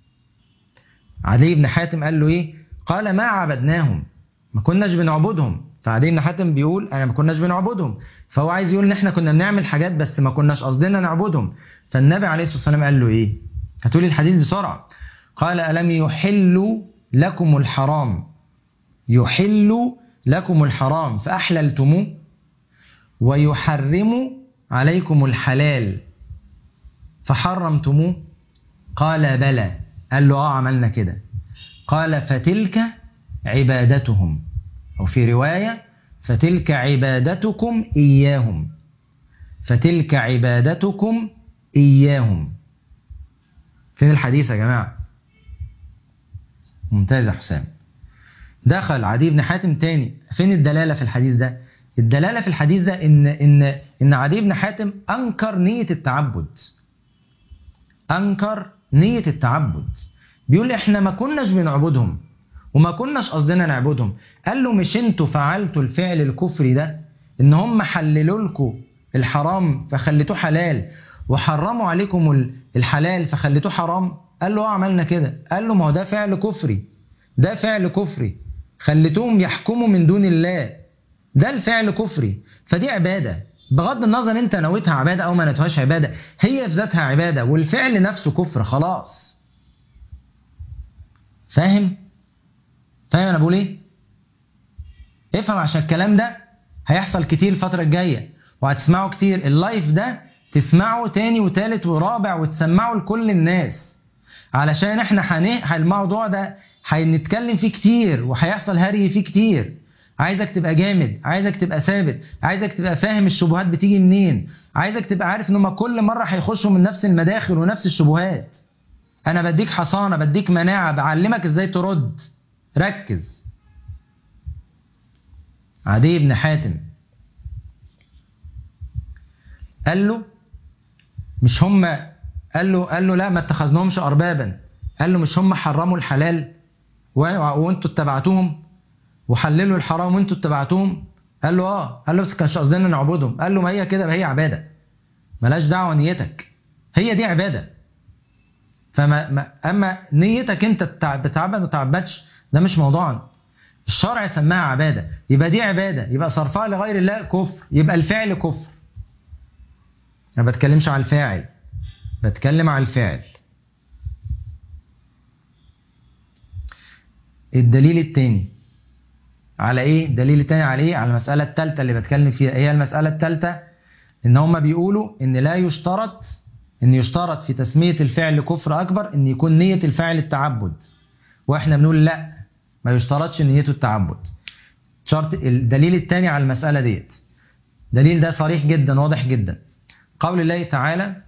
عدي بن حاتم قال له ايه؟ قال: ما عبدناهم، ما كناش بنعبدهم. فعدي بن حاتم بيقول: انا ما كناش بنعبدهم. فهو عايز يقول ان احنا كنا بنعمل حاجات بس ما كناش قصدنا نعبدهم. فالنبي عليه الصلاة والسلام قال له ايه؟ هاتولي الحديث بسرعة. قال: ألم يحل لكم الحرام يحل لكم الحرام فأحللتموه ويحرم عليكم الحلال فحرمتموه؟ قال: بلى. قال له: اه عملنا كده. قال: فتلك عبادتهم، أو في رواية: فتلك عبادتكم إياهم. فتلك عبادتكم إياهم. فين الحديث يا جماعة؟ ممتاز يا حسام. دخل عدي بن حاتم تاني. فين الدلالة في الحديث ده؟ الدلالة في الحديث ده إن إن إن عدي بن حاتم أنكر نية التعبد. أنكر نية التعبد. بيقول: إحنا ما كناش بنعبدهم وما كناش قصدنا نعبدهم. قال له: مش انتوا فعلتوا الفعل الكفري ده، إن هم حللوا لكم الحرام فخليتوه حلال، وحرموا عليكم الحلال فخليتوه حرام؟ قال له: اه عملنا كده. قال له: ما هو ده فعل كفري، ده فعل كفري، خليتوهم يحكموا من دون الله، ده الفعل كفري، فدي عبادة. بغض النظر انت نويتها عبادة او ما نويتهاش عبادة، هي في ذاتها عبادة والفعل نفسه كفر. خلاص. فاهم؟ فاهم انا بقول ايه؟ افهم، عشان الكلام ده هيحصل كتير الفترة الجاية وهتسمعه كتير. اللايف ده تسمعه تاني وتالت ورابع وتسمعه لكل الناس، علشان احنا حنه الموضوع ده هنتكلم فيه كتير وهيحصل هري فيه كتير. عايزك تبقى جامد، عايزك تبقى ثابت، عايزك تبقى فاهم الشبهات بتيجي منين، عايزك تبقى عارف ان هم كل مرة هيخشوا من نفس المداخل ونفس الشبهات. انا بديك حصانة، بديك مناعة، بعلمك ازاي ترد. ركز. عدي بن حاتم قال له: مش هم قال له قال له لا ما اتخذناهمش اربابا. قال له: مش هم حرموا الحلال وانتوا اتبعتوهم، وحللوا الحرام وانتوا اتبعتوهم؟ قال له: اه. قال له: بس كانش قصدنا نعبدهم. قال له: ما هي كده، هي عباده، ملاش دعوه نيتك، هي دي عباده. فما ما اما نيتك انت بتعبد ما تعبدش ده مش موضوعنا. الشرع سماها عباده، يبقى دي عباده، يبقى صرفها لغير الله كفر، يبقى الفعل كفر. انا ما بتكلمش على الفاعل، بتكلم على الفعل. الدليل التاني على ايه؟ الدليل التاني على ايه؟ على المسألة التالتة اللي بتكلم فيها. هي المسألة التالتة ان هم بيقولوا ان لا يشترط ان يشترط في تسمية الفعل كفر اكبر ان يكون نية الفعل التعبد، واحنا بنقول لا، ما يشترطش نيته التعبد. شرط. الدليل التاني على المسألة ديت، دليل ده صريح جدا واضح جدا. قول الله تعالى: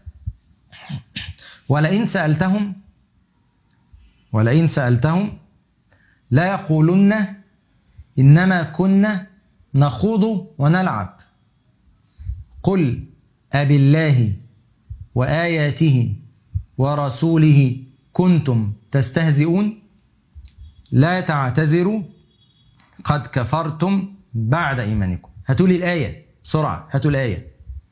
ولئن سألتهم ولئن سألتهم لا يقولن إنما كنا نخوض ونلعب قل أبالله وآياته ورسوله كنتم تستهزئون لا تعتذروا قد كفرتم بعد إيمانكم. هاتوا لي الآية بسرعة، هاتوا الآية.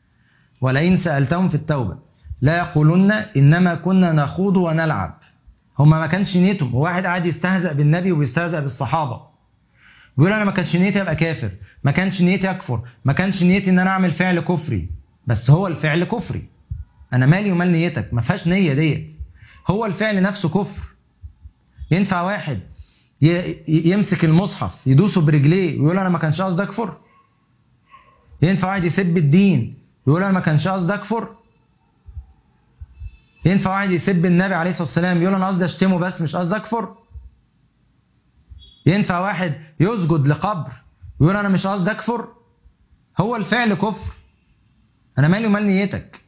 ولئن سألتهم في التوبة لا يقولن إنما كنا نخوض ونلعب هما ما كانش نيتهم. واحد قاعد يستهزأ بالنبي ويستهزأ بالصحابة، بيقول انا ما كانش نيتي ابقى كافر، ما كانش نيتي اكفر، ما كانش نيتي ان انا اعمل فعل كفري. بس هو الفعل كفري، انا مالي ومال نيتك؟ ما فيهاش نية ديت، هو الفعل نفسه كفر. ينفع واحد يمسك المصحف يدوسه برجليه ويقول انا ما كانش قصدي اكفر؟ ينفع واحد يسب الدين يقول انا ما كانش قصدي اكفر؟ ينفع واحد يسب النبي عليه الصلاه والسلام يقول انا قصدي اشتمه بس مش قصدي اكفر؟ ينفع واحد يسجد لقبر ويقول انا مش قصدي اكفر؟ هو الفعل كفر، انا مالي ومال نيتك؟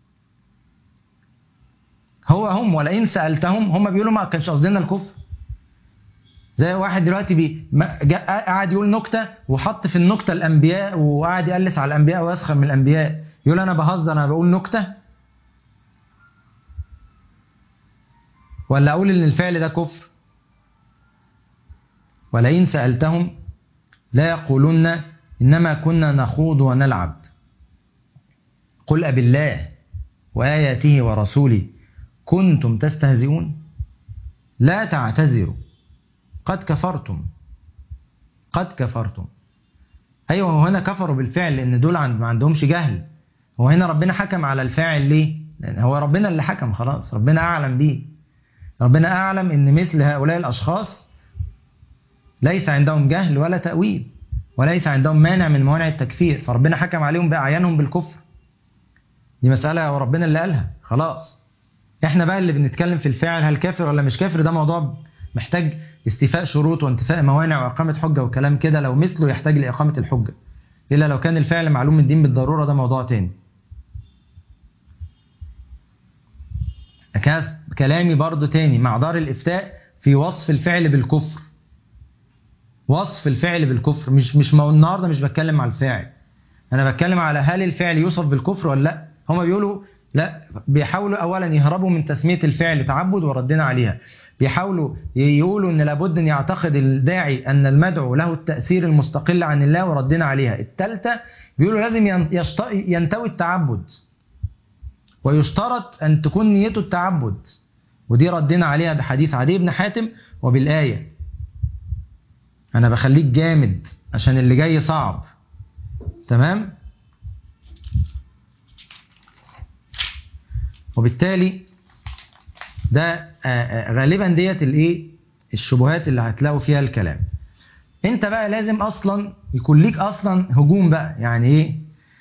هو هم ولئن سألتهم، هم بيقولوا ما كانش قصدنا الكفر. زي واحد دلوقتي بي قاعد يقول نكته وحط في النكته الانبياء وقاعد يقلس على الانبياء ويسخر من الانبياء، يقول انا بهزر انا بقول نكته؟ ولا اقول ان الفعل ده كفر؟ ولئن سألتهم لا يقولون انما كنا نخوض ونلعب قل أبالله وآياته ورسوله كنتم تستهزئون لا تعتذروا قد كفرتم قد كفرتم. ايوه، هو هنا كفروا بالفعل لان دول ما عندهمش جهل. هو هنا ربنا حكم على الفاعل ليه؟ لان هو ربنا اللي حكم، خلاص ربنا اعلم بيه. ربنا اعلم ان مثل هؤلاء الاشخاص ليس عندهم جهل ولا تأويل، وليس عندهم مانع من موانع التكفير، فربنا حكم عليهم بأعيانهم بالكفر. دي مسألة وربنا اللي قالها، خلاص. احنا بقى اللي بنتكلم في الفاعل هل كافر ولا مش كافر، ده موضوع محتاج استيفاء شروط وانتفاء موانع وإقامة حجة وكلام كده، لو مثله يحتاج لإقامة الحجة. إلا لو كان الفعل معلوم الدين بالضرورة، ده موضوع تاني. كان كلامي برضو تاني مع دار الإفتاء في وصف الفعل بالكفر. وصف الفعل بالكفر، مش مش النهارده مش بتكلم على الفاعل، أنا بتكلم على هل الفعل يوصف بالكفر ولا لا. هما بيقولوا لا، بيحاولوا أولا يهربوا من تسمية الفعل تعبد وردنا عليها. بيحاولوا يقولوا ان لابد ان يعتقد الداعي ان المدعو له التأثير المستقل عن الله وردنا عليها. الثالثة بيقولوا لازم ينتوي التعبد ويشترط ان تكون نيته التعبد، ودي ردنا عليها بحديث عدي بن حاتم وبالآية. انا بخليك جامد عشان اللي جاي صعب، تمام؟ وبالتالي ده غالبا ديت الايه الشبهات اللي هتلاقوا فيها الكلام. انت بقى لازم اصلا يكون ليك اصلا هجوم بقى، يعني ايه؟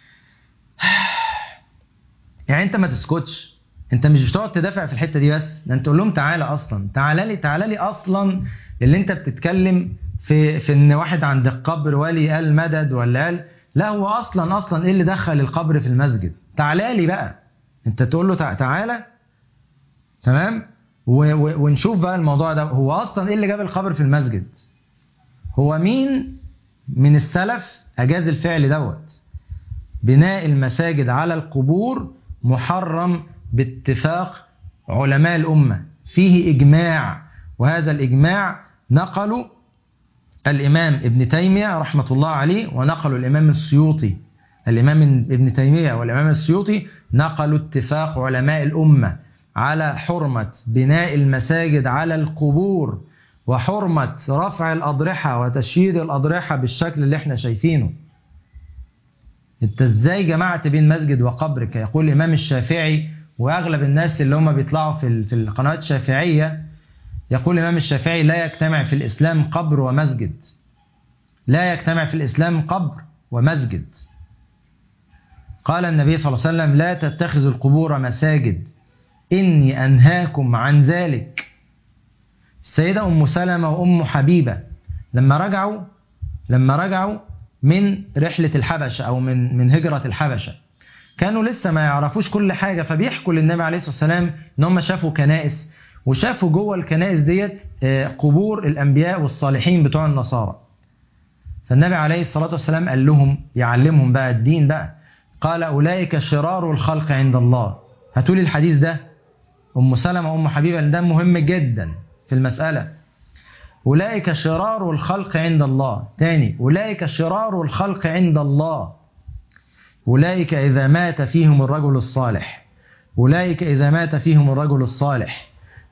يعني انت ما تسكتش، انت مش بتقعد تدافع في الحته دي بس، ده انت تقول لهم تعالى اصلا، تعالى لي تعالى لي اصلا اللي انت بتتكلم في في ان واحد عند القبر ولي قال مدد ولا قال لا، هو اصلا اصلا ايه اللي دخل القبر في المسجد؟ تعالى لي بقى، انت تقول له تعالى، تمام؟ ونشوف بقى الموضوع ده، هو اصلا ايه اللي جاب القبر في المسجد؟ هو مين من السلف اجاز الفعل دوت؟ بناء المساجد على القبور محرم باتفاق علماء الامه، فيه اجماع، وهذا الاجماع نقلوا الامام ابن تيميه رحمه الله عليه، ونقلوا الامام السيوطي. الامام ابن تيميه والامام السيوطي نقلوا اتفاق علماء الامه على حرمة بناء المساجد على القبور، وحرمة رفع الأضرحة وتشييد الأضرحة بالشكل اللي احنا شايفينه. انت ازاي جمعت بين مسجد وقبر؟ يقول الإمام الشافعي، وأغلب الناس اللي هم بيطلعوا في في القنوات الشافعية، يقول الإمام الشافعي لا يجتمع في الإسلام قبر ومسجد، لا يجتمع في الإسلام قبر ومسجد. قال النبي صلى الله عليه وسلم لا تتخذوا القبور مساجد إني أنهاكم عن ذلك. السيدة أم سلمة وأم حبيبة لما رجعوا لما رجعوا من رحلة الحبشة أو من من هجرة الحبشة، كانوا لسه ما يعرفوش كل حاجة، فبيحكوا للنبي عليه الصلاة والسلام إن هم شافوا كنائس، وشافوا جوه الكنائس ديت قبور الأنبياء والصالحين بتوع النصارى. فالنبي عليه الصلاة والسلام قال لهم، يعلمهم بقى الدين بقى، قال أولئك شرار الخلق عند الله. هاتولي الحديث ده، أم سلمة وأم حبيبة، ده مهم جدا في المسألة. أولئك شرار الخلق عند الله. تاني، أولئك شرار الخلق عند الله. أولئك إذا مات فيهم الرجل الصالح أولئك إذا مات فيهم الرجل الصالح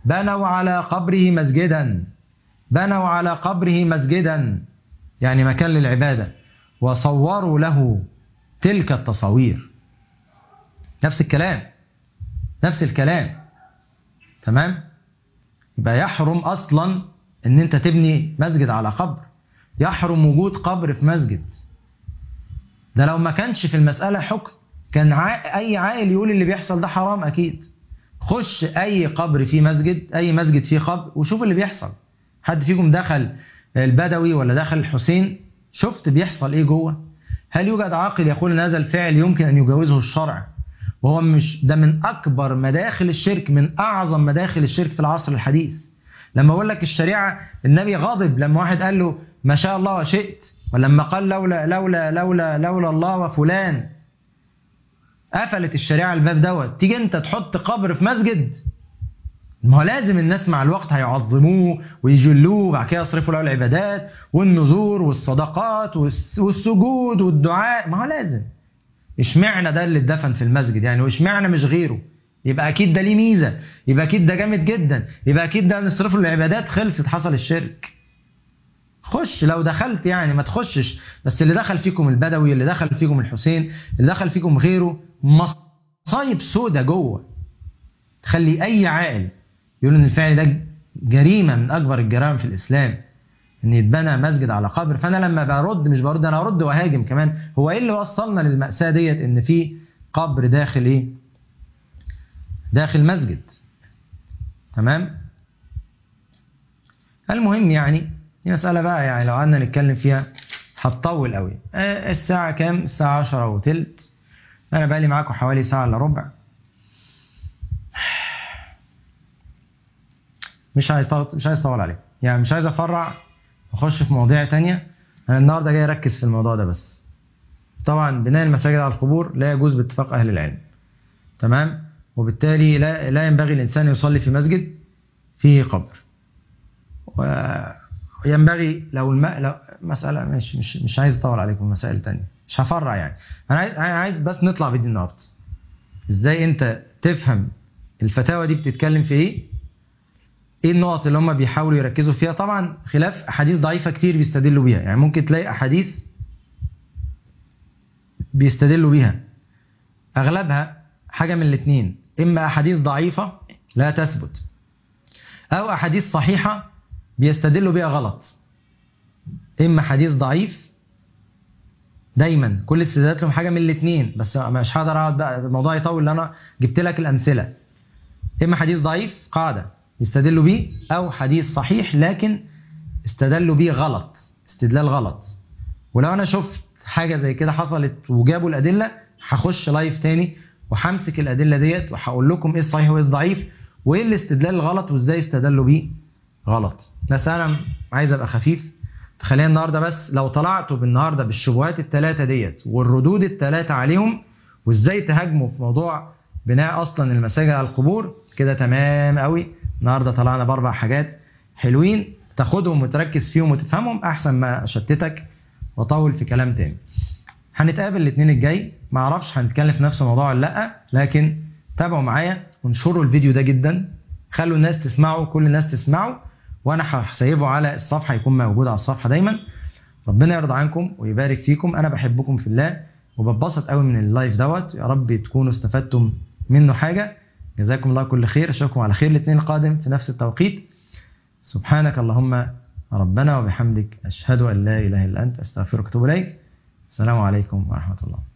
بنوا على قبره مسجدا، بنوا على قبره مسجدا يعني مكان للعبادة، وصوروا له تلك التصاوير. نفس الكلام، نفس الكلام. تمام؟ يبقى يحرم أصلا ان انت تبني مسجد على قبر، يحرم وجود قبر في مسجد. ده لو ما كانش في المسألة حكم كان ع... اي عاقل يقول اللي بيحصل ده حرام اكيد. خش اي قبر فيه مسجد، اي مسجد فيه قبر، وشوف اللي بيحصل. حد فيكم دخل البدوي ولا دخل الحسين؟ شفت بيحصل ايه جوه؟ هل يوجد عاقل يقول ان هذا الفعل يمكن ان يجاوزه الشرع؟ وهو مش ده من اكبر مداخل الشرك، من اعظم مداخل الشرك في العصر الحديث. لما اقول لك الشريعه، النبي غاضب لما واحد قال له ما شاء الله وشئت، ولما قال لولا لولا لولا لولا الله وفلان. قفلت الشريعه الباب دوت. تيجي انت تحط قبر في مسجد؟ ما هو لازم الناس مع الوقت هيعظموه ويجلوه، وبعد كده يصرفوا له العبادات والنذور والصدقات والسجود والدعاء. ما هو لازم. اشمعنى ده اللي اتدفن في المسجد يعني، واشمعنى مش غيره؟ يبقى اكيد ده ليه ميزه، يبقى اكيد ده جامد جدا، يبقى اكيد ده نصرف له العبادات. خلصت، حصل الشرك. خش لو دخلت يعني، ما تخشش. بس اللي دخل فيكم البدوي، اللي دخل فيكم الحسين، اللي دخل فيكم غيره، مصايب سودة جوه تخلي اي عاقل يقول ان الفعل ده جريمه من اكبر الجرائم في الاسلام، ان يتبنى مسجد على قبر. فانا لما برد مش برد، انا ارد واهاجم كمان. هو ايه اللي وصلنا للمأساة ديت ان في قبر داخل ايه؟ داخل مسجد. تمام؟ المهم يعني دي مسألة بقى يعني لو قعدنا نتكلم فيها هتطول قوي. آه الساعة كام؟ الساعة عشرة وتلت. انا بقالي معاكم حوالي ساعة الا ربع. مش عايز مش عايز اطول عليكم يعني، مش عايز افرع واخش في مواضيع تانية. انا النهارده جاي اركز في الموضوع ده بس. طبعا بناء المساجد على القبور لا يجوز باتفاق اهل العلم. تمام؟ وبالتالي لا لا ينبغي الانسان يصلي في مسجد فيه قبر. وينبغي لو الماء لو مساله مش مش مش عايز اطول عليكم مسائل تانية، مش هفرع يعني. انا عايز عايز بس نطلع بدي النهارده. ازاي انت تفهم الفتاوى دي بتتكلم في ايه؟ ايه النقط اللي هم بيحاولوا يركزوا فيها؟ طبعا خلاف احاديث ضعيفه كتير بيستدلوا بيها. يعني ممكن تلاقي احاديث بيستدلوا بيها اغلبها حاجه من الاثنين: اما احاديث ضعيفه لا تثبت، او احاديث صحيحه بيستدلوا بيها غلط. اما حديث ضعيف، دايما كل استدلالاتهم حاجه من الاثنين، بس مش هقدر اقعد بقى الموضوع يطول. انا جبت لك الامثله. اما حديث ضعيف قاعده يستدلوا بيه، او حديث صحيح لكن استدلوا بيه غلط، استدلال غلط. ولو انا شفت حاجه زي كده حصلت وجابوا الادله، هخش لايف تاني وهمسك الادله ديت وهقول لكم ايه الصحيح وايه الضعيف وايه الاستدلال الغلط وازاي استدلوا بيه غلط. بس انا عايز ابقى خفيف. تخلينا النهارده بس لو طلعتوا بالنهارده بالشبهات الثلاثه ديت والردود الثلاثه عليهم، وازاي تهاجموا في موضوع بناء اصلا المساجد على القبور، كده تمام قوي. النهارده طلعنا باربع حاجات حلوين تاخدهم وتركز فيهم وتفهمهم، احسن ما اشتتك واطول في كلام تاني. هنتقابل الاثنين الجاي. ما اعرفش هنتكلم في نفس الموضوع ولا لا، لكن تابعوا معايا وانشروا الفيديو ده جدا. خلوا الناس تسمعوا، كل الناس تسمعوا، وانا هسيبه على الصفحه، يكون موجود على الصفحه دايما. ربنا يرضى عنكم ويبارك فيكم. انا بحبكم في الله وببسط قوي من اللايف دوت. يا رب تكونوا استفدتم منه حاجه. جزاكم الله كل خير. اشوفكم على خير الاثنين القادم في نفس التوقيت. سبحانك اللهم ربنا وبحمدك، اشهد ان لا اله الا انت، استغفرك واتوب اليك. السلام عليكم ورحمه الله.